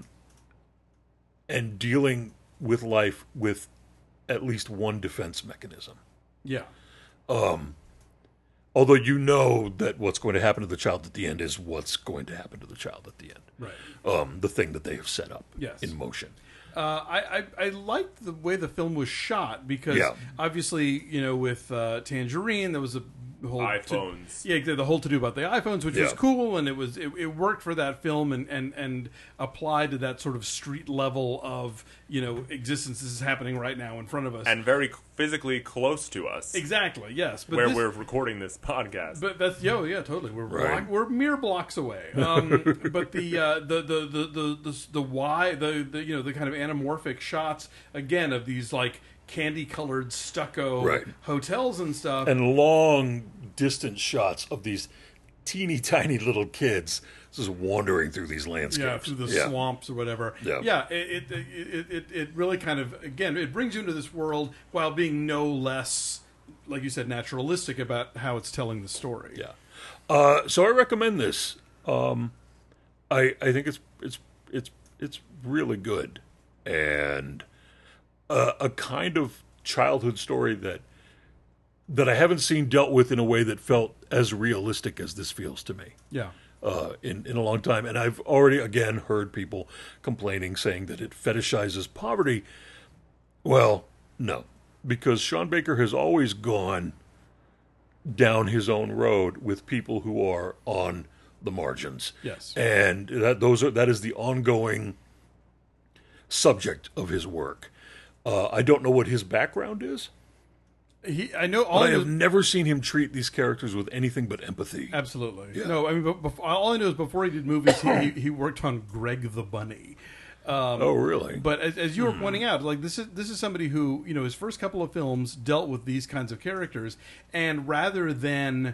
and dealing with life with at least one defense mechanism. Yeah. Although you know that what's going to happen to the child at the end is what's going to happen to the child at the end. Right. The thing that they have set up in motion. I liked the way the film was shot because obviously, with Tangerine, there was a whole iPhones. The whole to do about the iPhones, which was cool, and it worked for that film and applied to that sort of street level of existence. This is happening right now in front of us, and very physically close to us. Exactly. Yes. But where we're recording this podcast. But that's totally. We're mere blocks away. But the why the kind of anamorphic shots again of these like candy-colored stucco hotels and stuff, and long distant shots of these teeny tiny little kids just wandering through these landscapes, through the swamps or whatever. It really kind of, again, it brings you into this world while being no less, like you said, naturalistic about how it's telling the story. So I recommend this. I think it's really good, and a kind of childhood story that I haven't seen dealt with in a way that felt as realistic as this feels to me. Yeah. in a long time. And I've already, again, heard people complaining, saying that it fetishizes poverty. Well, no, because Sean Baker has always gone down his own road with people who are on the margins. Yes. And that is the ongoing subject of his work. I don't know what his background is. I know all I have never seen him treat these characters with anything but empathy. Absolutely. Yeah. No, I mean, all I know is before he did movies, he worked on Greg the Bunny. Oh, really? But as you were pointing out, like this is somebody who, his first couple of films dealt with these kinds of characters, and rather than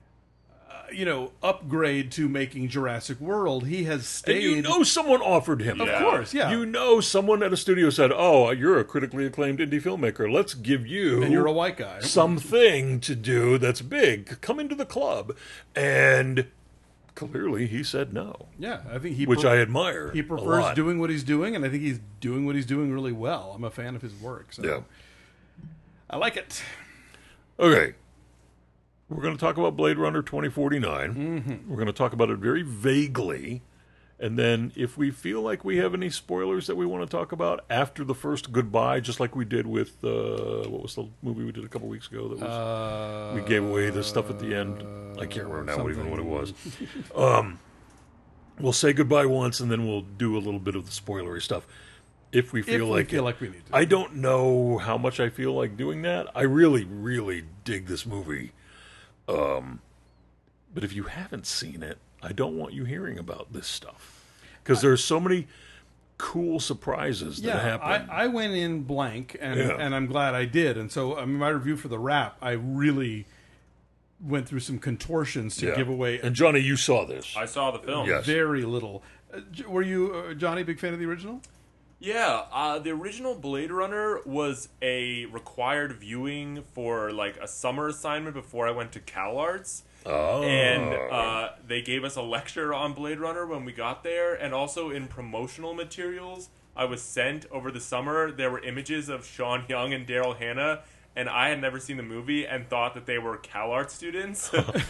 upgrade to making Jurassic World, he has stayed. And someone offered him. Of Yeah. course, yeah. Someone at a studio said, "Oh, you're a critically acclaimed indie filmmaker. Let's give you And you're a white guy. something to do that's big. Come into the club." And clearly, he said no. Yeah, I think which I admire. He a prefers lot. doing what he's doing, and I think he's doing what he's doing really well. I'm a fan of his work. So Yeah. I like it. Okay. We're going to talk about Blade Runner 2049. Mm-hmm. We're going to talk about it very vaguely. And then if we feel like we have any spoilers that we want to talk about after the first goodbye, just like we did with, what was the movie we did a couple weeks ago? That was we gave away the stuff at the end. I can't remember now what it was. We'll say goodbye once, and then we'll do a little bit of the spoilery stuff. If we feel like we need to. I don't know how much I feel like doing that. I really, really dig this movie. But if you haven't seen it, I don't want you hearing about this stuff. Because there's so many cool surprises that happen. I went in blank, and Yeah. and I'm glad I did. And so, I mean, my review for the wrap, I really went through some contortions to give away And Johnny, you saw this. I saw the film. Yes. very little. Were you, Johnny, a big fan of the original? Yeah, the original Blade Runner was a required viewing for like a summer assignment before I went to CalArts. Oh. And they gave us a lecture on Blade Runner when we got there, and also in promotional materials I was sent over the summer, there were images of Sean Young and Daryl Hannah, and I had never seen the movie and thought that they were CalArts students.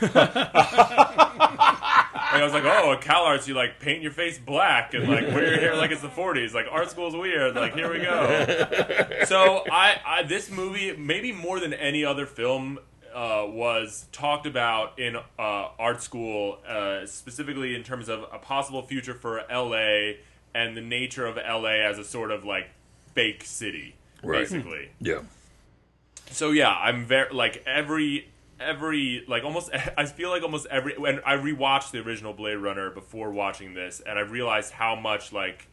And I was like, oh, at CalArts, you like paint your face black and like wear your hair like it's the 40s. Like art school's weird. Like here we go. So I this movie, maybe more than any other film, was talked about in art school, specifically in terms of a possible future for LA and the nature of LA as a sort of like fake city, basically. Yeah. So yeah, I'm very like every like almost I feel like almost every when I rewatched the original Blade Runner before watching this, and I realized how much like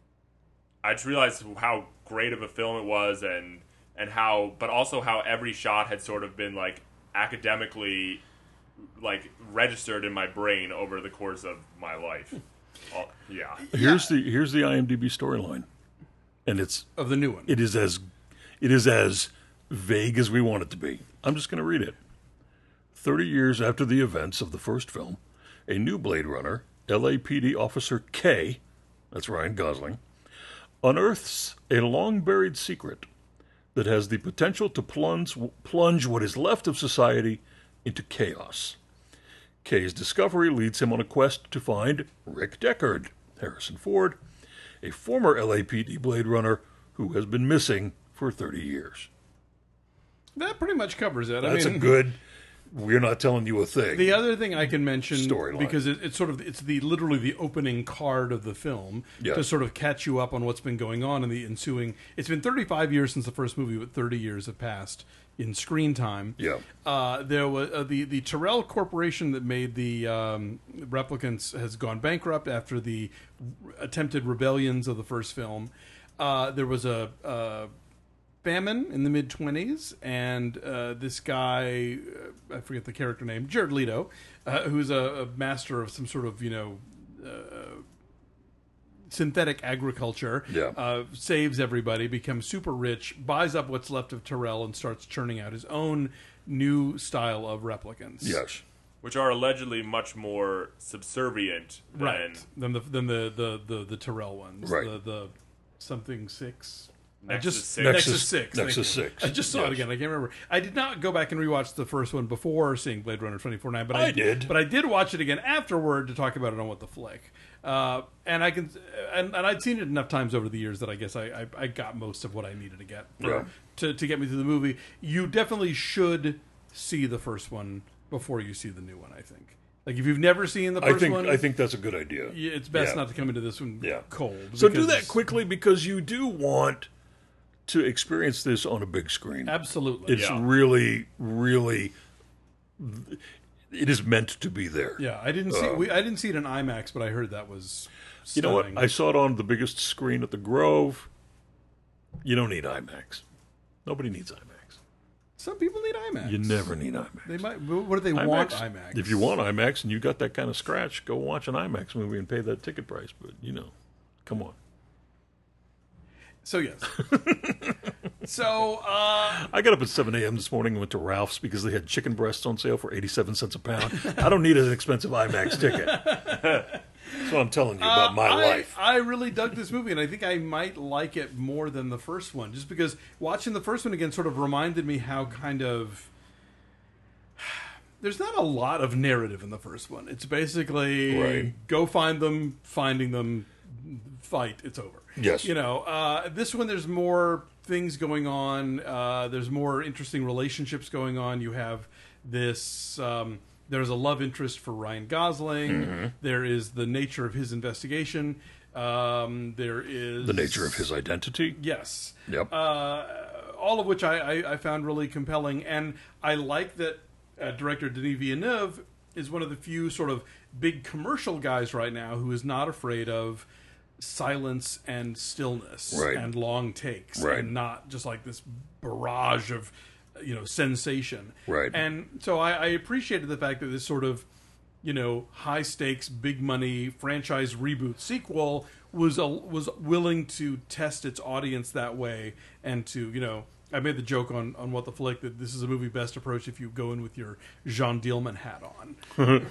I just realized how great of a film it was, and how, but also how every shot had sort of been like academically like registered in my brain over the course of my life. Yeah. Here's the IMDb storyline, and it's Of the new one. it is as vague as we want it to be. I'm just going to read it. 30 years after the events of the first film, a new Blade Runner, LAPD Officer K, that's Ryan Gosling, unearths a long-buried secret that has the potential to plunge what is left of society into chaos. K's discovery leads him on a quest to find Rick Deckard, Harrison Ford, a former LAPD Blade Runner who has been missing for 30 years. That pretty much covers it. That's a good, we're not telling you a thing. The other thing I can mention, Storyline. because it's literally the opening card of the film, Yeah. to sort of catch you up on what's been going on in the ensuing. It's been 35 years since the first movie, but 30 years have passed in screen time. Yeah. There was the Tyrell Corporation that made the replicants has gone bankrupt after the attempted rebellions of the first film. There was a famine in the mid-20s, and this guy, I forget the character name, Jared Leto, who's a master of some sort of, synthetic agriculture, saves everybody, becomes super rich, buys up what's left of Tyrell, and starts churning out his own new style of replicants. Yes. Which are allegedly much more subservient than Right. Than the Tyrell ones. Right. The something 6. Nexus 6. Nexus 6. Nexus thank you. 6. I just saw it Yes. again. I can't remember. I did not go back and rewatch the first one before seeing Blade Runner 2049, but I did. But I did watch it again afterward to talk about it on What the Flick. And I can, and I'd seen it enough times over the years that I guess I got most of what I needed to get to get me through the movie. You definitely should see the first one before you see the new one. I think. Like if you've never seen the first one, I think that's a good idea. it's best not to come into this one cold. So do because- that quickly because you do want to experience this on a big screen. Absolutely. It's really, really. It is meant to be there. Yeah, I didn't see. I didn't see it in IMAX, but I heard that was. You know what? Stunning. I saw it on the biggest screen at the Grove. You don't need IMAX. Nobody needs IMAX. Some people need IMAX. You never need IMAX. They might. What do they want? IMAX. If you want IMAX and you got that kind of scratch, go watch an IMAX movie and pay that ticket price. But come on. So yes. So I got up at 7 a.m. this morning and went to Ralph's because they had chicken breasts on sale for 87 cents a pound. I don't need an expensive IMAX ticket. That's what I'm telling you about my life. I really dug this movie, and I think I might like it more than the first one, just because watching the first one again sort of reminded me how kind of. There's not a lot of narrative in the first one. It's basically go find them, finding them, fight. It's over. Yes. This one there's more things going on. There's more interesting relationships going on. You have this. There's a love interest for Ryan Gosling. Mm-hmm. There is the nature of his investigation. There is The nature of his identity. Yes. Yep. All of which I found really compelling, and I like that director Denis Villeneuve is one of the few sort of big commercial guys right now who is not afraid of silence and stillness and long takes and not just like this barrage of sensation. Right. And so I appreciated the fact that this sort of high stakes, big money franchise reboot sequel was willing to test its audience that way, and to I made the joke on What the Flick that this is a movie best approached if you go in with your Jean Dielman hat on.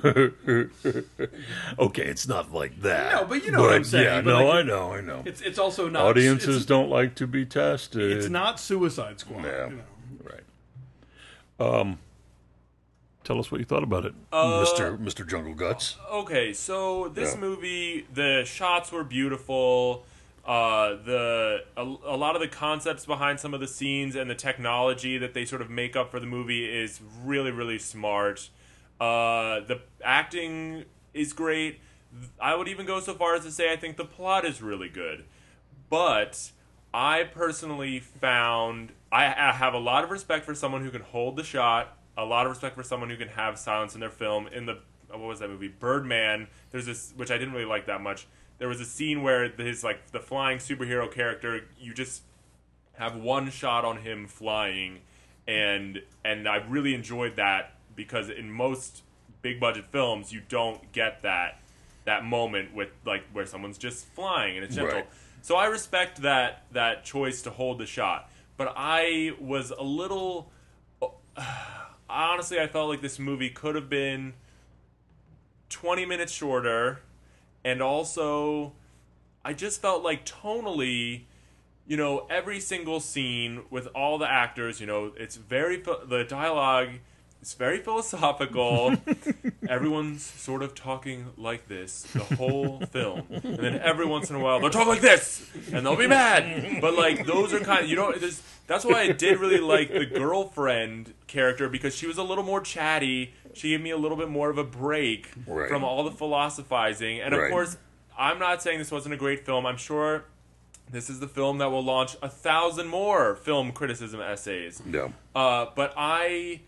Okay, it's not like that. No, but you know what I'm saying. Yeah, But no, like, I know. It's also not Audiences don't like to be tested. It's not Suicide Squad. Yeah, right. Tell us what you thought about it, Mr. Jungle Guts. Okay, so this movie, the shots were beautiful. A lot of the concepts behind some of the scenes and the technology that they sort of make up for the movie is really, really smart. The acting is great. I would even go so far as to say I think the plot is really good. But I personally found I have a lot of respect for someone who can hold the shot, a lot of respect for someone who can have silence in their film. In the what was that movie? Birdman. There's this, which I didn't really like that much. There was a scene where his the flying superhero character, you just have one shot on him flying, and I really enjoyed that because in most big budget films you don't get that moment with where someone's just flying and it's gentle. Right. So I respect that choice to hold the shot, but I was a little. Honestly, I felt like this movie could have been 20 minutes shorter. And also, I just felt like tonally, every single scene with all the actors, it's the dialogue is very philosophical. Everyone's sort of talking like this the whole film. And then every once in a while, they'll talk like this, and they'll be mad. But, those are kind of, that's why I did really like the girlfriend character, because she was a little more chatty. She gave me a little bit more of a break from all the philosophizing. And, of course, I'm not saying this wasn't a great film. I'm sure this is the film that will launch 1,000 more film criticism essays. Yeah. But I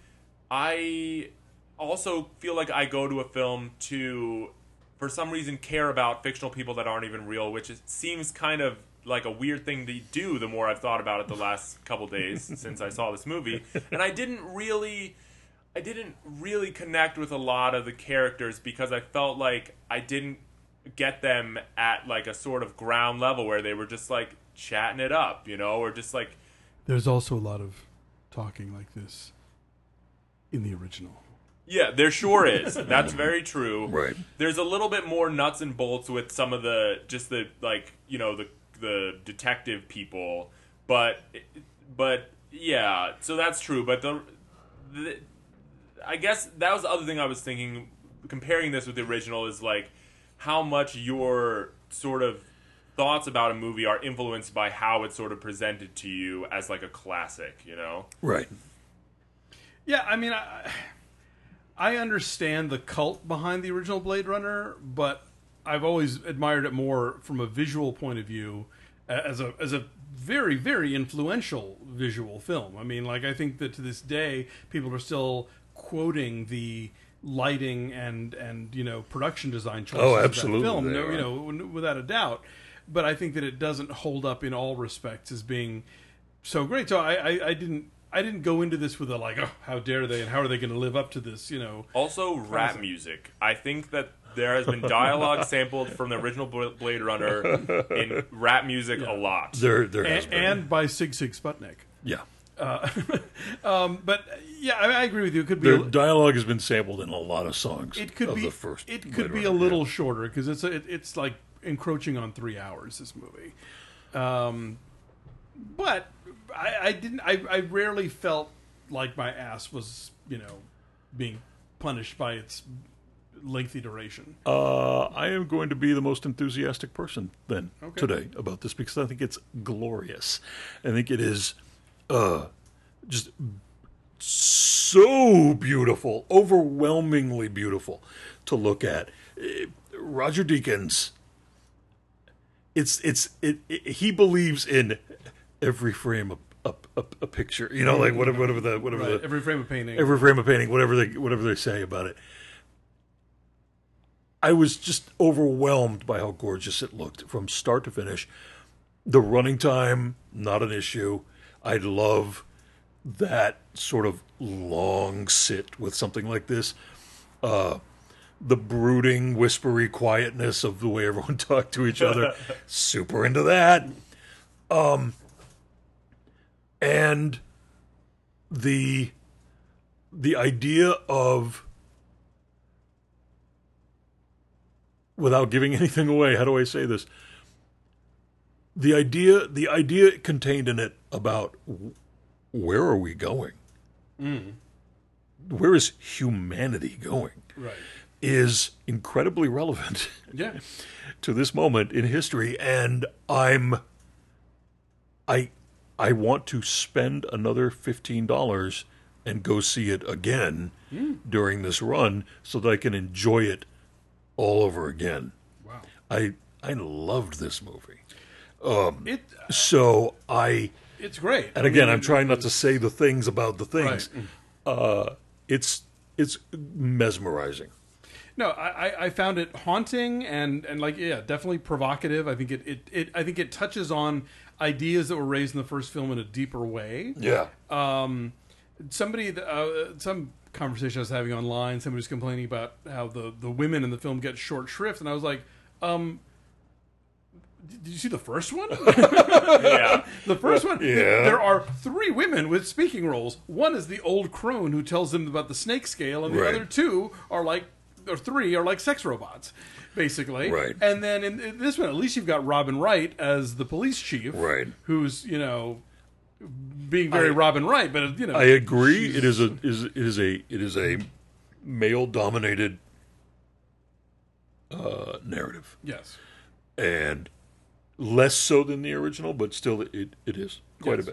also feel like I go to a film to, for some reason, care about fictional people that aren't even real, which seems kind of like a weird thing to do the more I've thought about it the last couple days since I saw this movie. And I didn't really connect with a lot of the characters because I felt like I didn't get them at a sort of ground level where they were just chatting it up, or just There's also a lot of talking like this in the original. Yeah, there sure is. That's very true. Right. There's a little bit more nuts and bolts with some of the the detective people, but yeah, so that's true. But I guess that was the other thing I was thinking, comparing this with the original, is like how much your sort of thoughts about a movie are influenced by how it's sort of presented to you as like a classic, you know? Right. Yeah, I mean, I understand the cult behind the original Blade Runner, but I've always admired it more from a visual point of view, as a very, very influential visual film. I mean, like, I think that to this day, people are still quoting the lighting and production design choices absolutely, of that film, they are. without a doubt. But I think that it doesn't hold up in all respects as being so great. So I didn't go into this with a like, oh, how dare they, and how are they going to live up to this? Also, rap music. I think that there has been dialogue sampled from the original Blade Runner in rap music a lot. There has been. And by Sig Sig Sputnik. Yeah. But yeah, I agree with you. It could be The dialogue has been sampled in a lot of songs. it could of be the first. it Blade could be a Runner, little shorter because it's like encroaching on 3 hours. This movie, but I rarely felt like my ass was being punished by its lengthy duration. I am going to be the most enthusiastic person then Okay. today about this because I think it's glorious. I think it is just so beautiful, overwhelmingly beautiful to look at. Roger Deakins, he believes in every frame a picture. Like whatever the Every frame of painting. every frame of painting, whatever they say about it. I was just overwhelmed by how gorgeous it looked from start to finish. The running time, not an issue. I love that sort of long sit with something like this. The brooding, whispery quietness of the way everyone talked to each other. Super into that. And the idea of, without giving anything away, how do I say this? The idea contained in it about where are we going? Where is humanity going? Right. Is incredibly relevant Yeah. to this moment in history, and I want to spend another $15 and go see it again during this run so that I can enjoy it all over again. Wow. I loved this movie. It's great. And again, I'm trying not to say the things about the things. Right. It's mesmerizing. No, I found it haunting and like, yeah, definitely provocative. I think it touches on ideas that were raised in the first film in a deeper way. Yeah. Some conversation I was having online, somebody was complaining about how the women in the film get short shrift, and I was like, did you see the first one? Yeah. The first one, Yeah. there are 3 women with speaking roles. One is the old crone who tells them about the snake scale, and the Right. other 2 are like, or 3 are like sex robots, basically. Right. And then in this one, at least you've got Robin Wright as the police chief, Right. who's being very Robin Wright, but I agree. It is a male dominated narrative, yes. and less so than the original, but still it is quite Yes. a bit.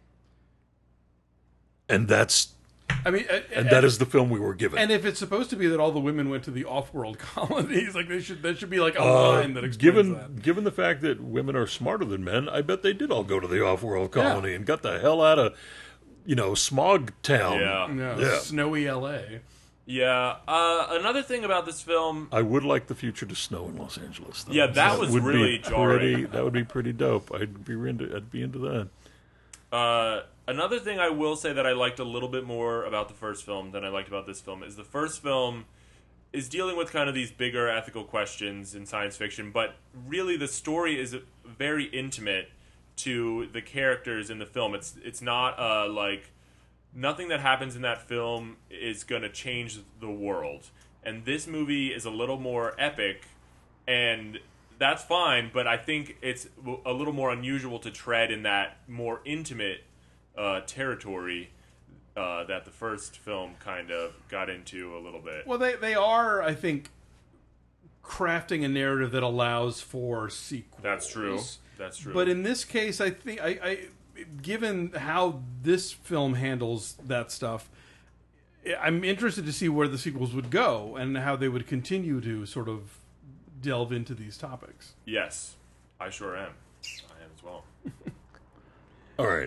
And that's I mean, that is the film we were given. And if it's supposed to be that all the women went to the off-world colonies, like there should be like a line that explains that. Given the fact that women are smarter than men, I bet they did all go to the off-world colony and got the hell out of, Smog Town. Yeah. Yeah, snowy L.A. Yeah. Another thing about this film, I would like the future to snow in Los Angeles. Though. Yeah, that was would be really jarring. That would be pretty dope. I'd be into that. another thing I will say that I liked a little bit more about the first film than I liked about this film is the first film is dealing with kind of these bigger ethical questions in science fiction, but really the story is very intimate to the characters in the film. It's not like nothing that happens in that film is going to change the world. And this movie is a little more epic, and that's fine, but I think it's a little more unusual to tread in that more intimate territory that the first film kind of got into a little bit. Well, they are, I think, crafting a narrative that allows for sequels. That's true. That's true. But in this case, I think, given how this film handles that stuff, I'm interested to see where the sequels would go and how they would continue to sort of delve into these topics. Yes, I sure am. I am as well. All right.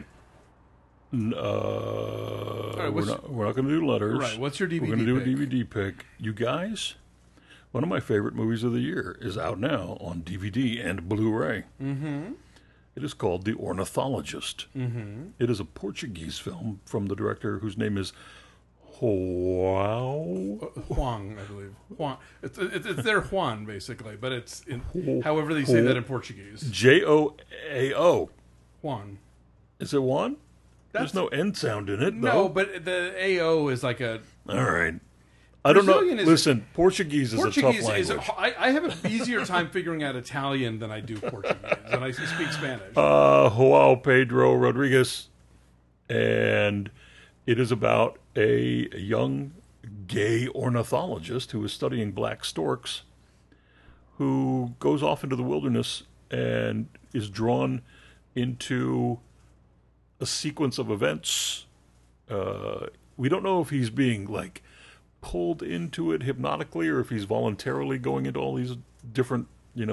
We're not going to do letters. Right. What's your DVD We're going to do pick? a DVD pick. You guys, one of my favorite movies of the year is out now on DVD and Blu-ray. Mm-hmm. It is called The Ornithologist. Mm-hmm. It is a Portuguese film from the director whose name is Huang, I believe. Juan. It's their Juan, basically, but it's however they say that in Portuguese. Joao. Juan. Is it Juan? There's no N sound in it, No, though. but the AO is like a... All right. I don't know. Brazilian is- Listen, Portuguese is a tough language. I have an easier time figuring out Italian than I do Portuguese, and I speak Spanish. Joao Pedro Rodriguez, and it is about a young gay ornithologist who is studying black storks, who goes off into the wilderness and is drawn into a sequence of events. We don't know if he's being like pulled into it hypnotically or if he's voluntarily going into all these different,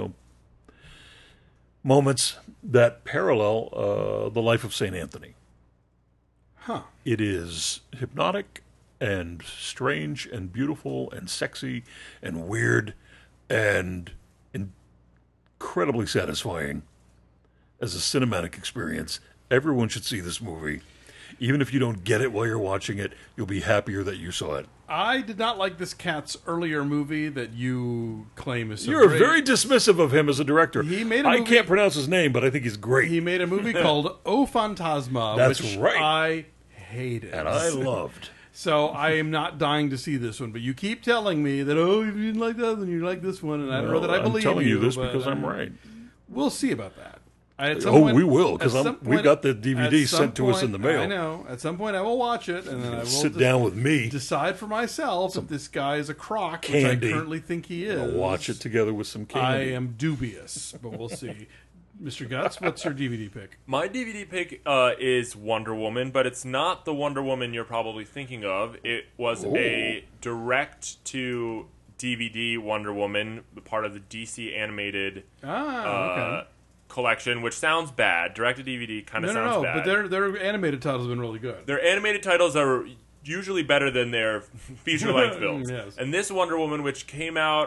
moments that parallel the life of St. Anthony. Huh. It is hypnotic and strange and beautiful and sexy and weird and incredibly satisfying as a cinematic experience. Everyone should see this movie. Even if you don't get it while you're watching it, you'll be happier that you saw it. I did not like this cat's earlier movie that you claim is so You're great. very dismissive of him as a director. He made a I movie- can't pronounce his name, but I think he's great. He made a movie called O Fantasma, That's which right. I hated. and I loved. So I am not dying to see this one, but you keep telling me that, if you didn't like that, then you like this one, and I don't know that I believe I'm telling you this but, because I'm right. We'll see about that. We will, because we've got the DVD at some sent to us in the mail. I know. At some point, I will watch it, and then I will Sit down with me. decide for myself if this guy is a crock, candy. which I currently think he is. We'll watch it together with some I candy. am dubious, but we'll see. Mr. Guts, what's your DVD pick? My DVD pick is Wonder Woman, but it's not the Wonder Woman you're probably thinking of. It was a direct-to-DVD Wonder Woman, part of the DC animated Okay. collection, which sounds bad. Direct-to-DVD kind of sounds bad. but their animated titles have been really good. Their animated titles are usually better than their feature-length films. Yes. And this Wonder Woman, which came out,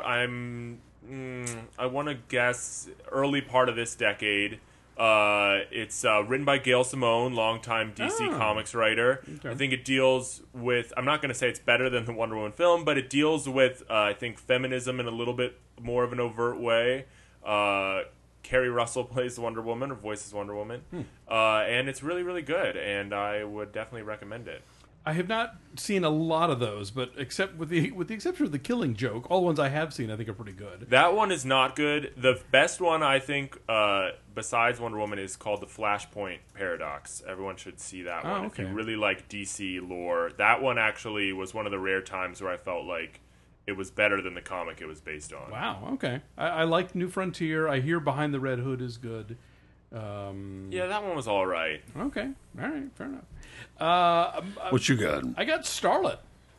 I want to guess early part of this decade. It's written by Gail Simone, longtime DC Comics writer. Okay. I think it deals with, I'm not going to say it's better than the Wonder Woman film, but it deals with, I think, feminism in a little bit more of an overt way. Kerry Russell plays the Wonder Woman, or voices Wonder Woman. And it's really, really good, and I would definitely recommend it. I have not seen a lot of those, but except with the exception of The Killing Joke, all the ones I have seen I think are pretty good. That one is not good. The best one, I think, besides Wonder Woman, is called The Flashpoint Paradox. Everyone should see that one. okay. If you really like DC lore. That one actually was one of the rare times where I felt like it was better than the comic it was based on. Wow, okay. I like New Frontier. I hear Behind the Red Hood is good. Yeah, that one was all right. Okay, all right, fair enough. What you got? I got Starlet.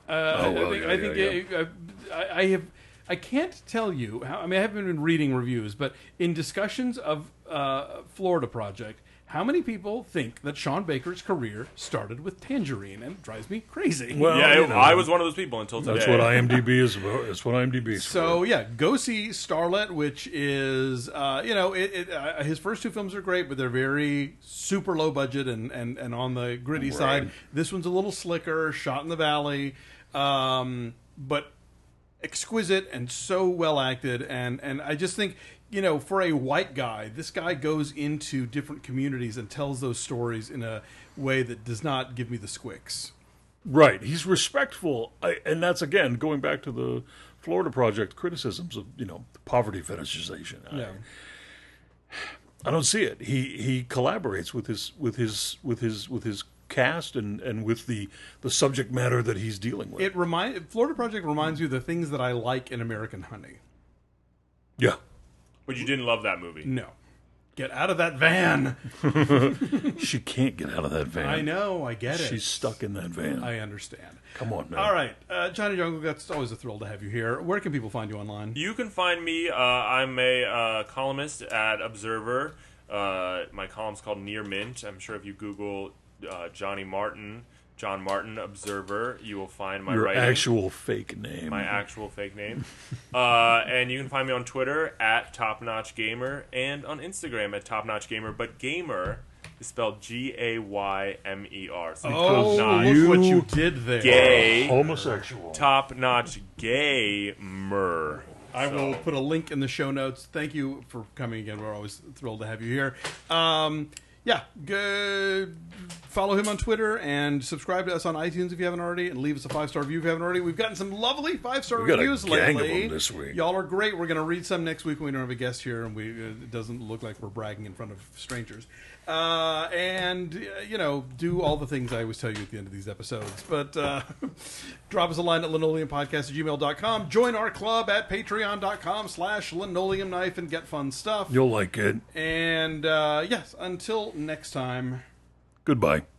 I can't tell you how. I mean, I haven't been reading reviews, but in discussions of Florida Project, how many people think that Sean Baker's career started with Tangerine, and it drives me crazy. Well, Yeah, you know, I was one of those people until today. That's what IMDb is about. That's what IMDb is So for. yeah, go see Starlet, which is his first two films are great, but they're very super low budget and on the gritty side. This one's a little slicker, shot in the valley, but exquisite and so well acted. And I just think, for a white guy, this guy goes into different communities and tells those stories in a way that does not give me the squicks. Right. He's respectful. And that's, again, going back to the Florida Project criticisms of, poverty fetishization. Yeah. I don't see it. He collaborates with his cast and with the subject matter that he's dealing with. Florida Project reminds you of the things that I like in American Honey. Yeah. But you didn't love that movie. No. Get out of that van. She can't get out of that van. I know, I get it. She's stuck in that van. I understand. Come on, man. All right. Johnny Jungle, it's always a thrill to have you here. Where can people find you online? You can find me. I'm a columnist at Observer. My column's called Near Mint. I'm sure if you Google John Martin Observer, you will find my Your writing. actual fake name. My actual fake name. And you can find me on Twitter at TopNotchGamer and on Instagram at TopNotchGamer. But gamer is spelled Gaymer. So look what you did there. Gay. Homosexual. Top-notch gamer. I will put a link in the show notes. Thank you for coming again. We're always thrilled to have you here. Good. Follow him on Twitter and subscribe to us on iTunes if you haven't already, and leave us a 5-star review if you haven't already. We've gotten some lovely 5-star reviews got a gang lately. of them this week. Y'all are great. We're going to read some next week when we don't have a guest here, and it doesn't look like we're bragging in front of strangers. Do all the things I always tell you at the end of these episodes. But drop us a line at linoleumpodcast@gmail.com. Join our club at patreon.com/linoleumknife and get fun stuff. You'll like it. And yes, until next time. Goodbye.